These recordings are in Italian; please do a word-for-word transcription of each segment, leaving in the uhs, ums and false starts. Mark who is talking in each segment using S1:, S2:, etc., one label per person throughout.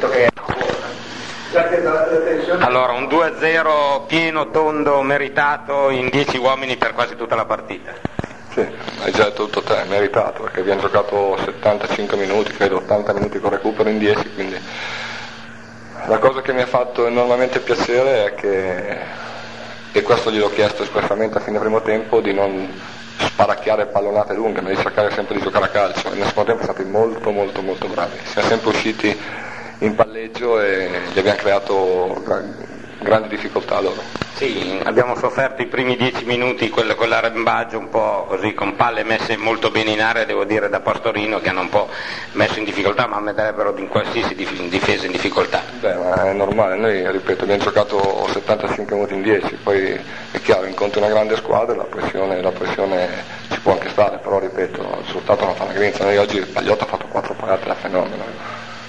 S1: visto che...
S2: Allora, un due a zero pieno, tondo, meritato in dieci uomini per quasi tutta la partita.
S3: Sì, hai già detto tutto te, meritato, perché abbiamo giocato settantacinque minuti, credo ottanta minuti con recupero in dieci, quindi la cosa che mi ha fatto enormemente piacere è che, e questo gliel'ho chiesto espressamente a fine primo tempo, di non sparacchiare pallonate lunghe, ma di cercare sempre di giocare a calcio, e nel secondo tempo siamo stati molto molto molto bravi, siamo sempre usciti in palleggio e gli abbiamo creato grandi difficoltà a loro.
S2: Sì, abbiamo sofferto i primi dieci minuti quello con l'arrembaggio un po' così, con palle messe molto bene in area, devo dire, da Pastorino, che hanno un po' messo in difficoltà, ma metterebbero in qualsiasi difesa in difficoltà.
S3: Beh, ma è normale, noi, ripeto, abbiamo giocato settantacinque minuti in dieci, poi è chiaro, incontri una grande squadra, la pressione, la pressione ci può anche stare, però ripeto, il risultato non fa una grinza. Noi oggi Pagliotto ha fatto quattro parate da fenomeno.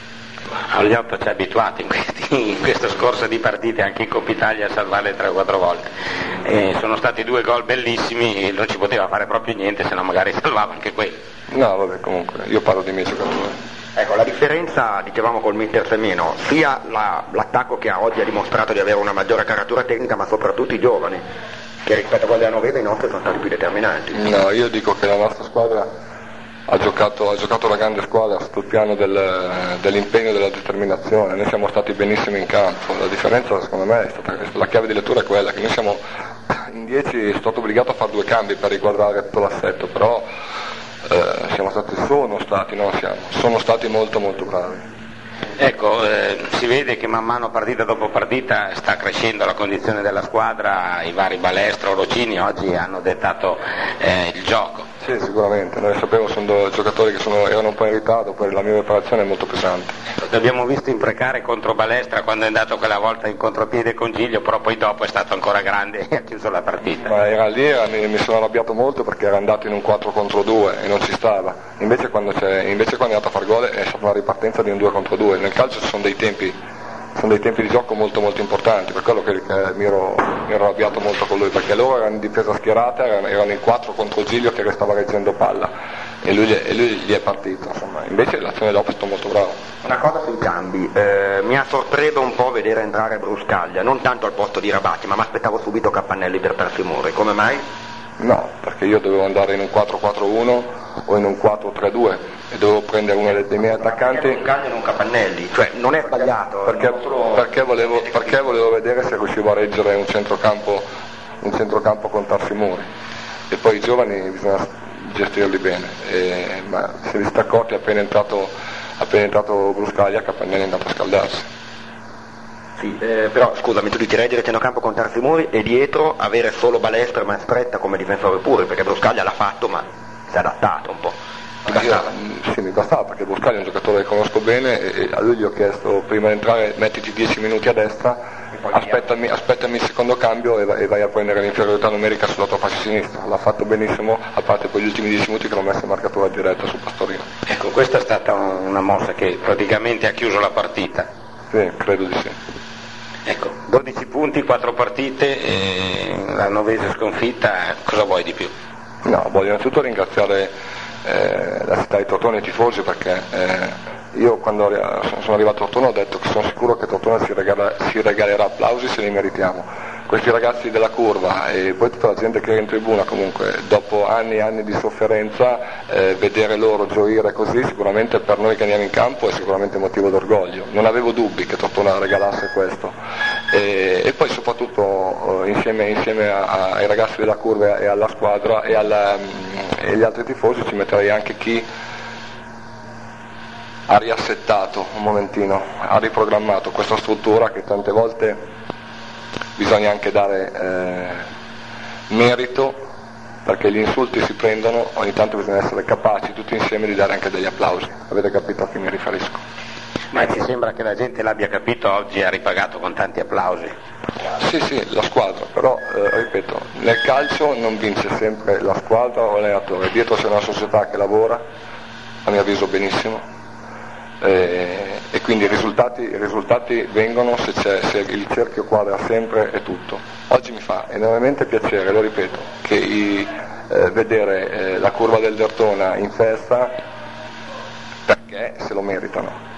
S2: Pagliotto ci ha abituato in, questi, in questo scorso di partite anche in Coppa Italia a salvarle tre o quattro volte. E sono stati due gol bellissimi e non ci poteva fare proprio niente, se no magari salvava anche quelli.
S3: No, vabbè, comunque, io parlo dei miei giocatori.
S1: Ecco, la differenza, dicevamo col mister Semino, sia la, l'attacco che oggi ha dimostrato di avere una maggiore caratura tecnica, ma soprattutto i giovani, che rispetto a quelli della Novese i nostri sono stati più determinanti.
S3: No, io dico che la nostra squadra ha giocato, ha giocato una grande squadra sul piano del, dell'impegno e della determinazione, noi siamo stati benissimo in campo, la differenza secondo me è stata, la chiave di lettura è quella che noi siamo in dieci, sono stato obbligato a fare due cambi per riguardare tutto l'assetto, però eh, siamo stati, sono stati, non siamo, sono stati molto molto bravi.
S2: Ecco, eh, si vede che man mano partita dopo partita sta crescendo la condizione della squadra, i vari Balestro, Rocini oggi hanno dettato eh, il gioco.
S3: Sì, sicuramente, noi sappiamo sono due giocatori che sono, erano un po' in ritardo, poi la mia preparazione è molto pesante.
S2: Ti abbiamo visto imprecare contro Balestra quando è andato quella volta in contropiede con Giglio, però poi dopo è stato ancora grande e ha chiuso la partita.
S3: Ma era lì, era, mi, mi sono arrabbiato molto perché era andato in un quattro contro due e non ci stava, invece quando, c'è, invece quando è andato a far gol è stata una ripartenza di un due contro due, nel calcio ci sono dei tempi, sono dei tempi di gioco molto molto importanti, per quello che eh, mi, ero, mi ero arrabbiato molto con lui, perché loro erano in difesa schierata, erano, erano in quattro contro Giglio che restava reggendo palla e lui, e lui gli è partito, insomma. Invece l'azione dopo è stato molto bravo.
S1: Una cosa sui cambi, eh, mi ha sorpreso un po' vedere entrare Bruscaglia, non tanto al posto di Rabatti, ma mi aspettavo subito Capannelli per Terzi Mori, come mai?
S3: No, perché io dovevo andare in un quattro quattro uno o in un quattro tre due e dovevo prendere uno dei miei attaccanti.
S1: Bruscaglia e non Capannelli, cioè non è sbagliato.
S3: Perché, perché, volevo, perché volevo vedere se riuscivo a reggere un centrocampo, un centrocampo con Terzi Mori e poi i giovani bisogna gestirli bene, e, ma se li sta accorti appena entrato, appena entrato Bruscaglia, Capannelli è andato a scaldarsi.
S1: Sì, eh, però scusami, tu dici reggere centrocampo con Terzi Mori e dietro avere solo Balestra ma stretta come difensore pure, perché Bruscaglia l'ha fatto ma si è adattato un po'.
S3: Ah, io, sì, mi bastava perché Bruscaglia è un giocatore che conosco bene e, e a lui gli ho chiesto prima di entrare mettiti dieci minuti a destra, aspettami, aspettami il secondo cambio e vai, e vai a prendere l'inferiorità numerica sulla tua fascia sinistra. L'ha fatto benissimo, a parte poi gli ultimi dieci minuti che l'ho messo in marcatura diretta su Pastorino.
S2: Ecco, questa è stata una mossa che praticamente ha chiuso la partita.
S3: Sì, credo di sì.
S2: Ecco, dodici punti, quattro partite, e la Novese sconfitta, cosa vuoi di più?
S3: No, voglio innanzitutto ringraziare eh, la città di Tortona e i tifosi perché eh, io quando sono arrivato a Tortona ho detto che sono sicuro che Tortona si, regala, si regalerà applausi se li meritiamo. Questi ragazzi della curva e poi tutta la gente che era in tribuna comunque, dopo anni e anni di sofferenza, eh, vedere loro gioire così sicuramente per noi che andiamo in campo è sicuramente motivo d'orgoglio. Non avevo dubbi che Tortona regalasse questo. E, e poi soprattutto eh, insieme, insieme a, a, ai ragazzi della curva e alla squadra e, alla, e agli altri tifosi ci metterei anche chi ha riassettato un momentino, ha riprogrammato questa struttura che tante volte bisogna anche dare eh, merito, perché gli insulti si prendono, ogni tanto bisogna essere capaci tutti insieme di dare anche degli applausi. Avete capito a chi mi riferisco?
S2: Ma ci sembra che la gente l'abbia capito, oggi ha ripagato con tanti applausi.
S3: Sì, sì, la squadra, però eh, ripeto, nel calcio non vince sempre la squadra o l'allenatore, dietro c'è una società che lavora, a mio avviso benissimo, eh, e quindi i risultati, i risultati vengono se, c'è, se il cerchio quadra sempre e tutto. Oggi mi fa enormemente piacere, lo ripeto, che i, eh, vedere eh, la curva del Dertona in festa perché se lo meritano.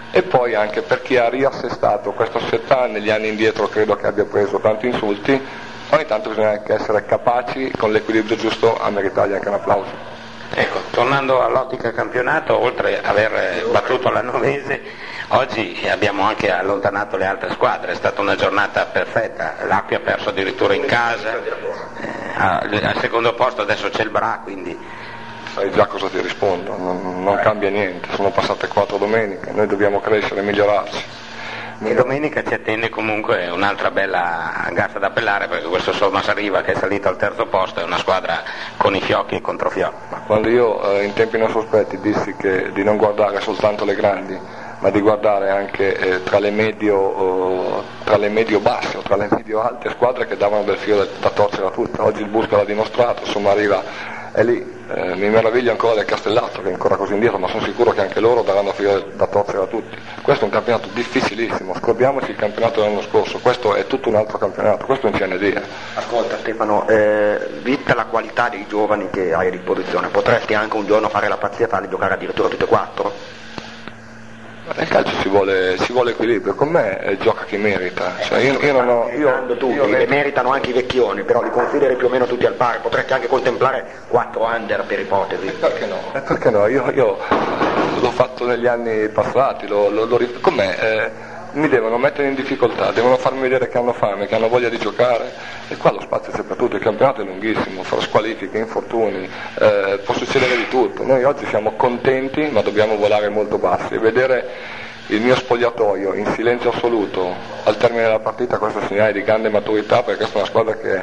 S3: e poi anche per chi ha riassestato questa società negli anni indietro, credo che abbia preso tanti insulti, ogni tanto bisogna anche essere capaci con l'equilibrio giusto a meritargli anche un applauso.
S2: Ecco, tornando all'ottica campionato, oltre ad aver battuto la Novese, oggi abbiamo anche allontanato le altre squadre, è stata una giornata perfetta, l'Acqui ha perso addirittura in casa, eh, al secondo posto adesso c'è il Bra, quindi...
S3: Sai già cosa ti rispondo, non, non cambia niente, sono passate quattro domeniche, noi dobbiamo crescere e migliorarci.
S2: E domenica ci attende comunque un'altra bella gara da appellare, perché questo Sommas Riva che è salito al terzo posto è una squadra con i fiocchi e controfiocchi.
S3: Ma quando io eh, in tempi non sospetti dissi che di non guardare soltanto le grandi, ma di guardare anche eh, tra le medio oh, tra le medio basse o tra le medio alte squadre che davano del filo da torcere a tutte, oggi il Busca l'ha dimostrato, Sommas Riva è lì, eh, mi meraviglio ancora del Castellato che è ancora così indietro, ma sono sicuro che anche loro daranno filo da torcere a tutti. Questo è un campionato difficilissimo, scordiamoci il campionato dell'anno scorso, questo è tutto un altro campionato, questo è un C N D.
S1: Ascolta Stefano, eh, vista la qualità dei giovani che hai a disposizione, potresti anche un giorno fare la pazzia e farli giocare addirittura tutte e quattro?
S3: Nel calcio si vuole, si vuole equilibrio, con me eh, gioca chi merita, cioè io, io non ho... Io,
S1: tutti,
S3: io
S1: e meritano anche i vecchioni, però li consideri più o meno tutti al pari, potresti anche contemplare quattro under per ipotesi.
S3: E perché no? E perché no? Io, io l'ho fatto negli anni passati, lo, lo, lo, con me eh, mi devono mettere in difficoltà, devono farmi vedere che hanno fame, che hanno voglia di giocare, e qua lo spazio c'è per tutto, il campionato è lunghissimo, fra squalifiche, infortuni, eh, può succedere di tutto. Noi oggi siamo contenti ma dobbiamo volare molto bassi e vedere il mio spogliatoio in silenzio assoluto al termine della partita, questo è un segnale di grande maturità, perché questa è una squadra che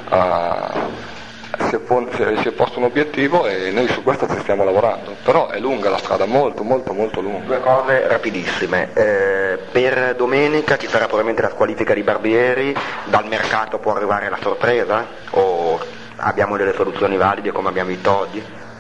S3: ha Si è, pon- si è posto un obiettivo e noi su questo ci stiamo lavorando, però è lunga la strada, molto molto molto lunga.
S1: Due cose rapidissime, eh, per domenica ci sarà probabilmente la squalifica di Barbieri, dal mercato può arrivare la sorpresa o abbiamo delle soluzioni valide come abbiamo visto oggi?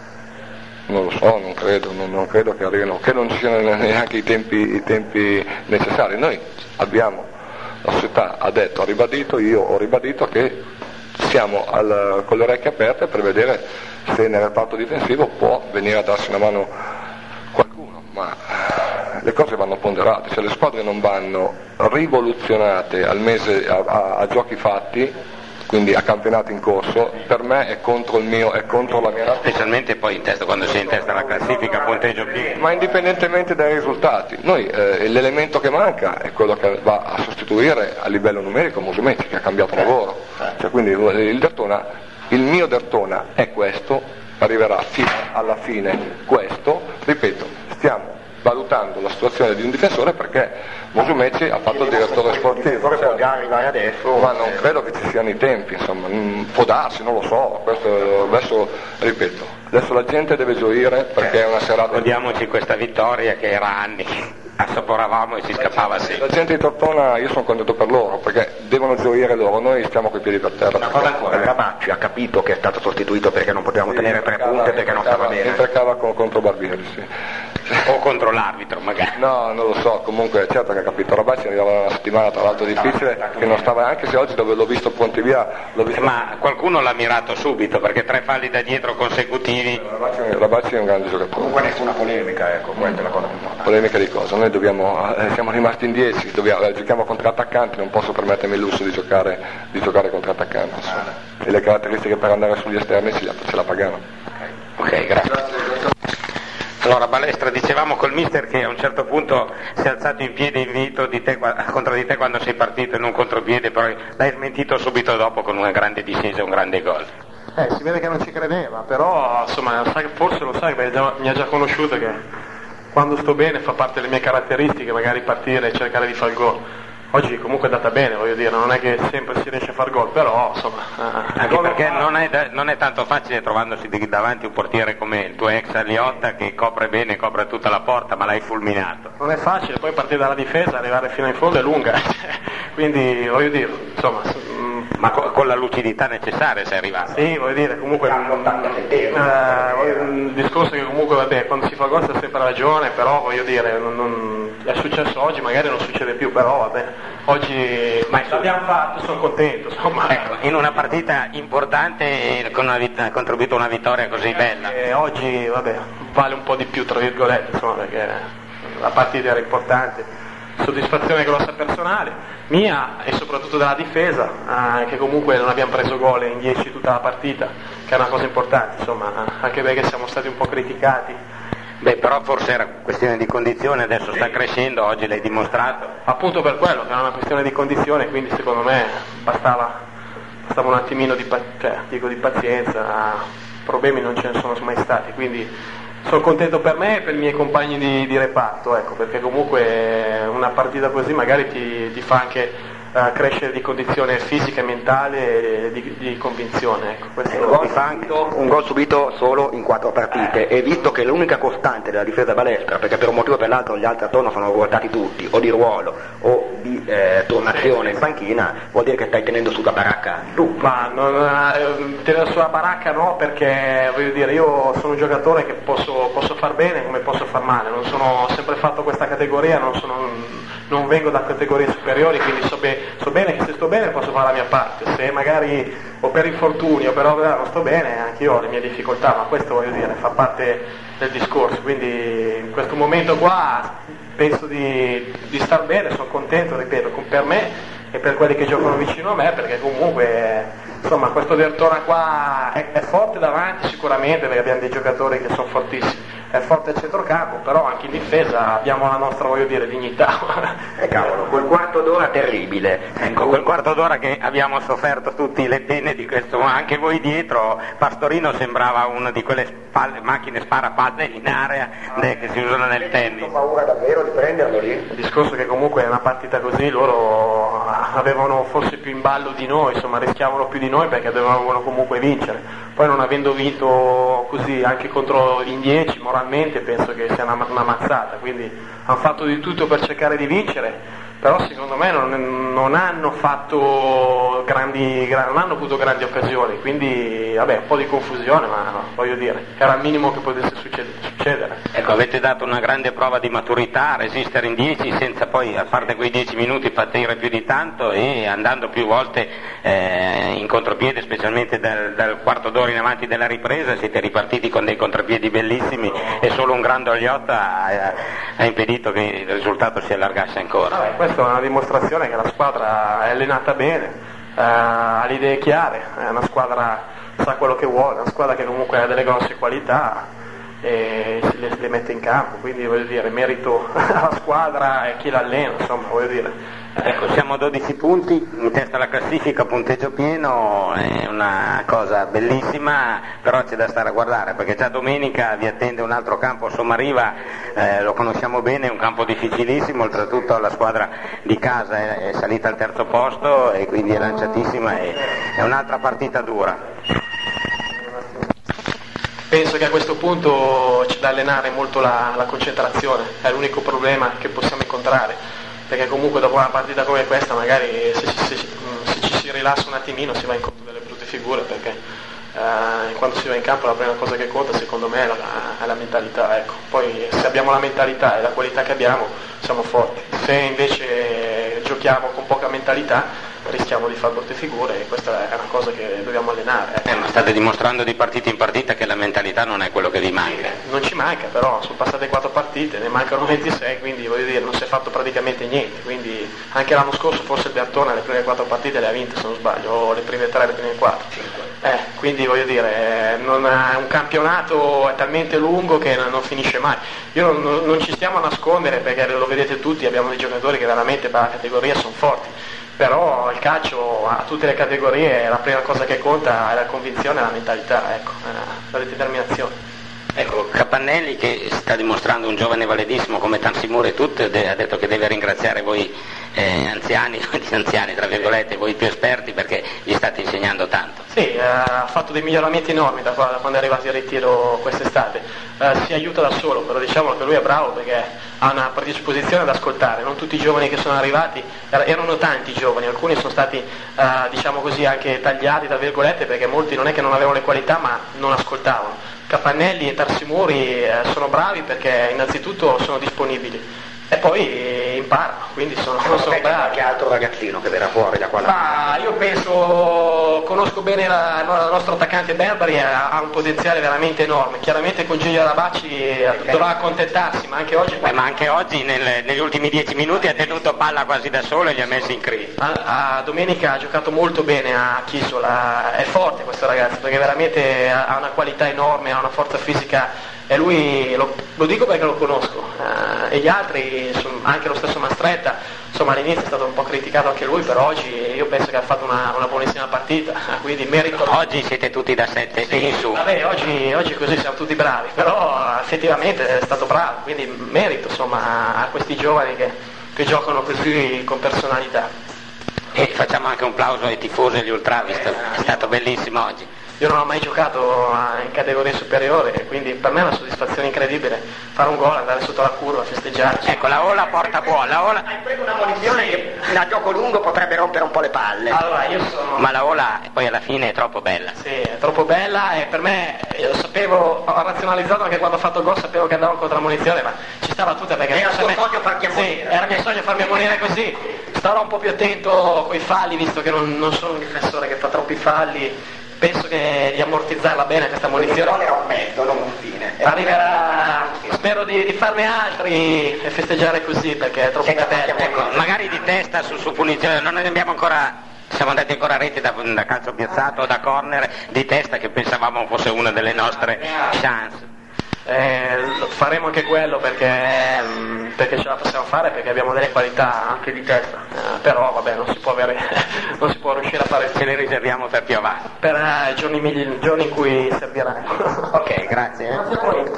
S3: Non lo so, non credo, non, non credo che arrivino, che non ci siano neanche i tempi, i tempi necessari. Noi abbiamo, la società ha detto, ha ribadito, io ho ribadito che siamo al, con le orecchie aperte per vedere se nel reparto difensivo può venire a darsi una mano qualcuno, ma le cose vanno ponderate, se le squadre non vanno rivoluzionate al mese a, a, a giochi fatti, quindi a campionati in corso, per me è contro il mio, è contro la mia...
S2: Specialmente poi in testa, quando si è in testa la classifica, punteggio pieno.
S3: Ma indipendentemente dai risultati, noi eh, l'elemento che manca è quello che va a sostituire a livello numerico Musumeci, che ha cambiato lavoro, cioè, quindi il Dertona, il mio Dertona è questo, arriverà fino alla fine questo, ripeto, stiamo valutando la situazione di un difensore perché Musumeci ha fatto il direttore sportivo,
S1: può già arrivare adesso,
S3: ma non credo che ci siano i tempi, insomma, può darsi, non lo so, questo adesso, ripeto, adesso la gente deve gioire perché è una serata...
S2: Godiamoci questa vittoria che era anni, assaporavamo e si scappava sempre.
S3: La gente di Tortona, io sono contento per loro, perché devono gioire loro, noi stiamo coi piedi per terra.
S1: Una cosa ancora, Rabacci ha capito che è stato sostituito perché non potevamo sì, tenere tre punti perché non stava bene.
S3: Imprecava con, contro Barbieri, sì.
S2: O contro l'arbitro magari.
S3: No, non lo so, comunque certo che ha capito, Rabacci arrivava una settimana tra l'altro difficile, che non stava, anche se oggi dove l'ho visto pronti via, l'ho visto...
S2: Ma qualcuno l'ha mirato subito, perché tre falli da dietro consecutivi...
S3: Rabacci, Rabacci è un grande giocatore.
S1: Comunque nessuna polemica, ecco, questa è la cosa più importante.
S3: Polemica di cosa? Noi dobbiamo, eh, siamo rimasti in dieci, dobbiamo, eh, giochiamo contro attaccanti, non posso permettermi il lusso di giocare, di giocare contro attaccanti, insomma. E le caratteristiche per andare sugli esterni ce la, ce la pagano.
S2: Ok, grazie. Allora Balestra, dicevamo col mister che a un certo punto si è alzato in piedi invito di te, contro di te quando sei partito in un contropiede, però l'hai smentito subito dopo con una grande discesa e un grande gol.
S4: Eh, si vede che non ci credeva, però insomma forse lo sai, mi ha già conosciuto che quando sto bene fa parte delle mie caratteristiche magari partire e cercare di fare il gol. Oggi comunque è andata bene, voglio dire, non è che sempre si riesce a far gol, però insomma...
S2: Eh, Anche perché non è, da, non è tanto facile trovandosi davanti un portiere come il tuo ex Aliotta che copre bene, copre tutta la porta, ma l'hai fulminato.
S4: Non è facile, poi partire dalla difesa, arrivare fino in fondo è lunga, quindi voglio dire, insomma...
S2: Ma con, con la lucidità necessaria sei arrivato.
S4: Sì, voglio dire, comunque... Eh, il discorso è che comunque, vabbè, quando si fa gol c'è sempre ragione, però voglio dire, non, non, è successo oggi, magari non succede più, però vabbè, oggi ma l'abbiamo fatto, sono contento, insomma.
S2: Ecco, in una partita importante con una vit- ha contribuito a una vittoria così bella.
S4: E oggi, vabbè, vale un po' di più, tra virgolette, insomma, perché la partita era importante, soddisfazione grossa personale, mia e soprattutto della difesa, eh, che comunque non abbiamo preso gol in dieci tutta la partita, che è una cosa importante, insomma, anche perché siamo stati un po' criticati.
S2: Beh, però forse era questione di condizione, adesso sta crescendo, oggi l'hai dimostrato.
S4: Appunto per quello, che era una questione di condizione, quindi secondo me bastava, bastava un attimino di, cioè, dico, di pazienza, problemi non ce ne sono mai stati, quindi sono contento per me e per i miei compagni di, di reparto, ecco, perché comunque una partita così magari ti, ti fa anche uh, crescere di condizione fisica e mentale e di, di convinzione, ecco. Questo
S1: un, gol subito, un gol subito solo in quattro partite, e visto che l'unica costante della difesa balestra, perché per un motivo o per l'altro gli altri attorno sono ruotati tutti, o di ruolo o di eh, tornazione in panchina, vuol dire che stai tenendo sulla baracca tu.
S4: Ma non, eh, tenere sulla baracca no, perché voglio dire, io sono un giocatore che posso, posso far bene come posso far male, non sono, ho sempre fatto questa categoria, non, sono, non vengo da categorie superiori, quindi so, be, so bene che se sto bene posso fare la mia parte, se magari o per infortunio però non sto bene, anche io ho le mie difficoltà, ma questo voglio dire fa parte del discorso, quindi in questo momento qua penso di, di star bene, sono contento, ripeto, per me e per quelli che giocano vicino a me, perché comunque insomma questo Dertona qua è, è forte davanti sicuramente, perché abbiamo dei giocatori che sono fortissimi, è forte al centrocampo, però anche in difesa abbiamo la nostra, voglio dire, dignità.
S1: E eh, cavolo, quel quarto d'ora terribile.
S2: Ecco, quel quarto d'ora che abbiamo sofferto tutti le pene di questo, ma anche voi dietro, Pastorino sembrava una di quelle spalle, macchine sparapalle in area eh, che si usano nel tennis.
S1: Ho paura davvero di prenderlo lì.
S4: Il discorso è che comunque è una partita così, loro avevano forse più in ballo di noi, insomma rischiavano più di noi perché dovevano comunque vincere, poi non avendo vinto così anche contro in dieci moralmente penso che sia una, una mazzata, quindi hanno fatto di tutto per cercare di vincere, però secondo me non, non hanno fatto grandi, non hanno avuto grandi occasioni, quindi vabbè un po' di confusione, ma no, voglio dire, era il minimo che potesse succedere.
S2: Ecco, avete dato una grande prova di maturità a resistere in dieci senza poi, a parte quei dieci minuti, patire più di tanto e andando più volte eh, in contropiede, specialmente dal, dal quarto d'ora in avanti della ripresa, siete ripartiti con dei contropiedi bellissimi e solo un grande Oliotta ha, ha impedito che il risultato si allargasse ancora.
S4: Vabbè, questa è una dimostrazione che la squadra è allenata bene, eh, ha le idee chiare, è una squadra sa quello che vuole, una squadra che comunque ha delle grosse qualità e le, le mette in campo, quindi voglio dire, merito alla squadra e chi l'allena, insomma, voglio dire.
S2: Ecco, siamo a dodici punti, in testa alla classifica, punteggio pieno, è una cosa bellissima, però c'è da stare a guardare, perché già domenica vi attende un altro campo a Somariva, eh, lo conosciamo bene, è un campo difficilissimo, oltretutto la squadra di casa è, è salita al terzo posto e quindi è lanciatissima, e è un'altra partita dura.
S4: Penso che a questo punto c'è da allenare molto la, la concentrazione, è l'unico problema che possiamo incontrare, perché comunque dopo una partita come questa magari se, se, se, se ci si rilassa un attimino si va incontro delle brutte figure, perché eh, quando si va in campo la prima cosa che conta secondo me è la, è la mentalità, ecco. Poi se abbiamo la mentalità e la qualità che abbiamo siamo forti, se invece giochiamo con poca mentalità rischiamo di fare brutte figure e questa è una cosa che dobbiamo allenare.
S2: Eh, ma state dimostrando di partita in partita che la mentalità non è quello che vi manca.
S4: Non ci manca, però sono passate quattro partite, ne mancano ventisei, quindi voglio dire, non si è fatto praticamente niente, quindi anche l'anno scorso forse il Dertona le prime quattro partite le ha vinte se non sbaglio, o le prime tre, le prime quattro. Eh, quindi voglio dire, non è, un campionato è talmente lungo che non, non finisce mai. Io non, non ci stiamo a nascondere perché lo vedete tutti, abbiamo dei giocatori che veramente per la categoria sono forti. Però il calcio a tutte le categorie la prima cosa che conta è la convinzione e la mentalità, ecco, la determinazione.
S2: Ecco, Capannelli che sta dimostrando un giovane validissimo come Tansimur e tutto, ha detto che deve ringraziare voi eh, anziani, anziani tra virgolette, voi più esperti perché gli state insegnando tanto.
S4: Sì, eh, ha fatto dei miglioramenti enormi da quando è arrivato in ritiro quest'estate, eh, si aiuta da solo, però diciamo che lui è bravo perché ha una predisposizione ad ascoltare, non tutti i giovani che sono arrivati, erano tanti giovani, alcuni sono stati eh, diciamo così anche tagliati tra virgolette perché molti non è che non avevano le qualità ma non ascoltavano. Capannelli e Tarsimuri eh, sono bravi perché innanzitutto sono disponibili e poi imparano, quindi sono,
S1: Secondo
S4: sono
S1: te c'è
S4: bravi.
S1: qualche altro ragazzino che verrà fuori da qua?
S4: Ma io penso, conosco bene la, il nostro attaccante Berbari, ha, ha un potenziale veramente enorme, chiaramente con Giulio Rabacci dovrà accontentarsi, ma anche oggi...
S2: Beh, ma anche oggi nel, negli ultimi dieci minuti ha tenuto palla quasi da solo e li ha messi in crisi.
S4: A, a domenica ha giocato molto bene a Chisola, è forte questo ragazzo perché veramente ha, ha una qualità enorme, ha una forza fisica e lui, lo, lo dico perché lo conosco, eh, e gli altri, insomma, anche lo stesso Mastretta, insomma all'inizio è stato un po' criticato anche lui, però oggi io penso che ha fatto una, una buonissima partita, quindi merito...
S2: Oggi siete tutti da sette
S4: sì,
S2: in su.
S4: Vabbè, oggi, oggi così siamo tutti bravi, però effettivamente è stato bravo, quindi merito insomma a questi giovani che, che giocano così con personalità.
S2: E facciamo anche un plauso ai tifosi e agli ultravisti, è stato bellissimo oggi.
S4: Io non ho mai giocato in categoria superiore, quindi per me è una soddisfazione incredibile fare un gol, andare sotto la curva, festeggiarci.
S2: Ecco, la Ola porta buona, la Ola...
S1: Hai preso una munizione che a gioco lungo potrebbe rompere un po' le palle.
S4: Allora, io sono...
S2: Ma la Ola poi alla fine è troppo bella.
S4: Sì, è troppo bella e per me, io sapevo, ho razionalizzato anche quando ho fatto il gol, sapevo che andavo contro la munizione, ma ci stava tutta perché...
S1: Era il tuo
S4: me...
S1: sogno farti ammonire.
S4: Sì, era il mio sogno farmi ammonire così. Starò un po' più attento coi falli, visto che non, non sono un difensore che fa troppi falli. Penso che di ammortizzarla bene questa munizione.
S1: Il gol era un mezzo, non un fine.
S4: Arriverà, spero di, di farne altri e festeggiare così perché è troppo bello.
S2: Ecco, magari di testa su, su punizione, non ne abbiamo ancora, siamo andati ancora a reti da, da calcio piazzato o da corner di testa che pensavamo fosse una delle nostre chance.
S4: Eh, faremo anche quello perché, perché ce la possiamo fare, perché abbiamo delle qualità anche di testa, eh, però vabbè non si può avere, non si può riuscire a fare,
S2: Ce le riserviamo per più avanti.
S4: per eh, giorni, migli- giorni in cui serviranno.
S2: Ok, grazie. Eh.
S4: Grazie a voi.